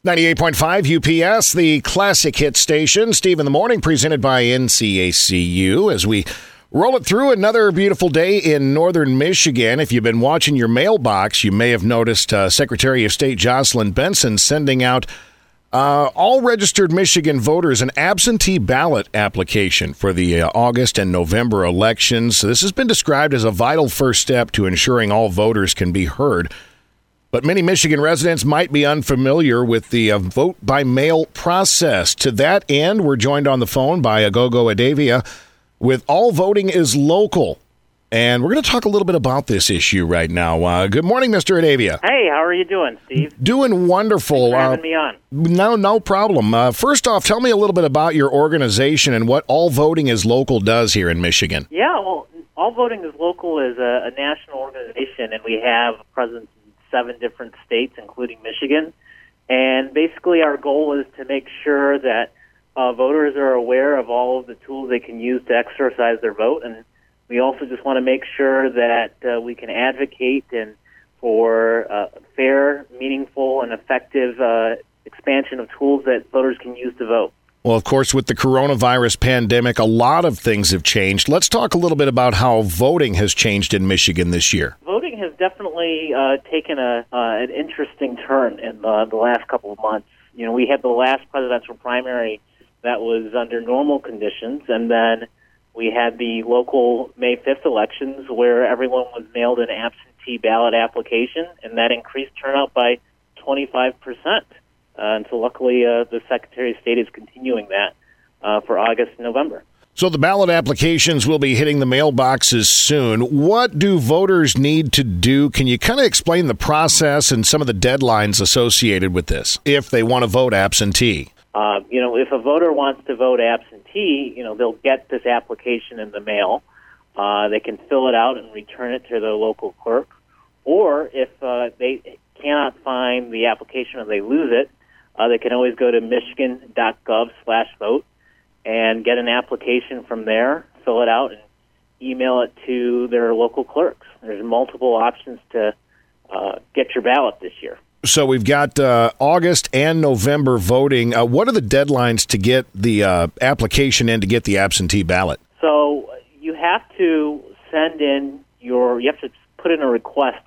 98.5 UPS, the classic hit station. Steve in the Morning, presented by NCACU. As we roll it through, another beautiful day in northern Michigan. If you've been watching your mailbox, you may have noticed Secretary of State Jocelyn Benson sending out all registered Michigan voters an absentee ballot application for the August and November elections. So this has been described as a vital first step to ensuring all voters can be heard. But many Michigan residents might be unfamiliar with the vote-by-mail process. To that end, we're joined on the phone by Agogo Adavia with All Voting is Local. And we're going to talk a little bit about this issue right now. Good morning, Mr. Adavia. Hey, how are you doing, Steve? Doing wonderful. Thanks for having me on. No problem. First off, tell me a little bit about your organization and what All Voting is Local does here in Michigan. Yeah, well, All Voting is Local is a national organization, and we have a presence in 7 different states, including Michigan. And basically our goal is to make sure that voters are aware of all of the tools they can use to exercise their vote. And we also just want to make sure that we can advocate for fair, meaningful, and effective expansion of tools that voters can use to vote. Well, of course, with the coronavirus pandemic, a lot of things have changed. Let's talk a little bit about how voting has changed in Michigan this year. Voting has definitely taken an interesting turn in the last couple of months. You know, we had the last presidential primary that was under normal conditions, and then we had the local May 5th elections where everyone was mailed an absentee ballot application, and that increased turnout by 25%. And so luckily, the Secretary of State is continuing that for August and November. So the ballot applications will be hitting the mailboxes soon. What do voters need to do? Can you kind of explain the process and some of the deadlines associated with this if they want to vote absentee? If a voter wants to vote absentee, they'll get this application in the mail. They can fill it out and return it to their local clerk. Or if they cannot find the application or they lose it, they can always go to michigan.gov/vote and get an application from there, fill it out, and email it to their local clerks. There's multiple options to get your ballot this year. So we've got August and November voting. What are the deadlines to get the application in to get the absentee ballot? So you have to you have to put in a request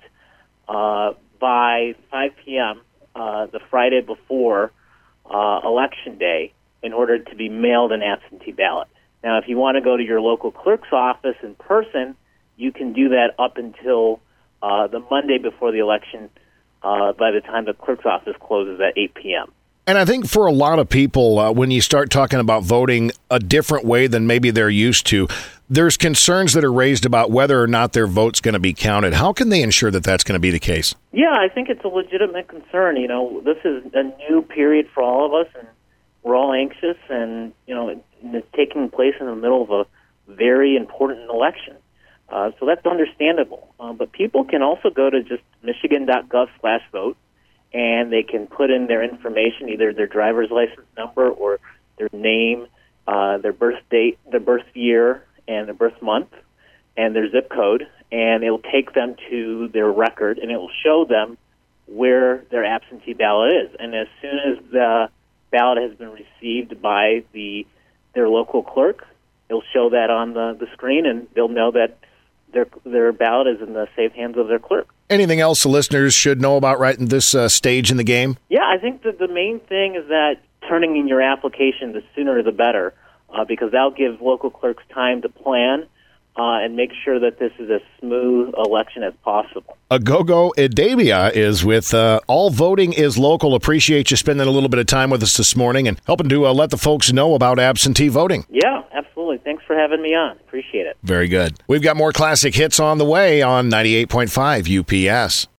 by 5 p.m. The Friday before Election Day in order to be mailed an absentee ballot. Now, if you want to go to your local clerk's office in person, you can do that up until the Monday before the election by the time the clerk's office closes at 8 p.m. And I think for a lot of people, when you start talking about voting a different way than maybe they're used to, there's concerns that are raised about whether or not their vote's going to be counted. How can they ensure that that's going to be the case? Yeah, I think it's a legitimate concern. This is a new period for all of us, and we're all anxious, and, it's taking place in the middle of a very important election. So that's understandable. But people can also go to just michigan.gov/vote, and they can put in their information, either their driver's license number or their name, their birth date, their birth year, and their birth month, and their zip code, and it'll take them to their record, and it will show them where their absentee ballot is. And as soon as the ballot has been received by their local clerk, it'll show that on the screen, and they'll know that their ballot is in the safe hands of their clerk. Anything else the listeners should know about right in this stage in the game? Yeah, I think that the main thing is that turning in your application, the sooner the better, because that'll give local clerks time to plan and make sure that this is as smooth election as possible. Agogo Adavia is with All Voting is Local. Appreciate you spending a little bit of time with us this morning and helping to let the folks know about absentee voting. Yeah, absolutely. Thanks for having me on. Appreciate it. Very good. We've got more classic hits on the way on 98.5 UPS.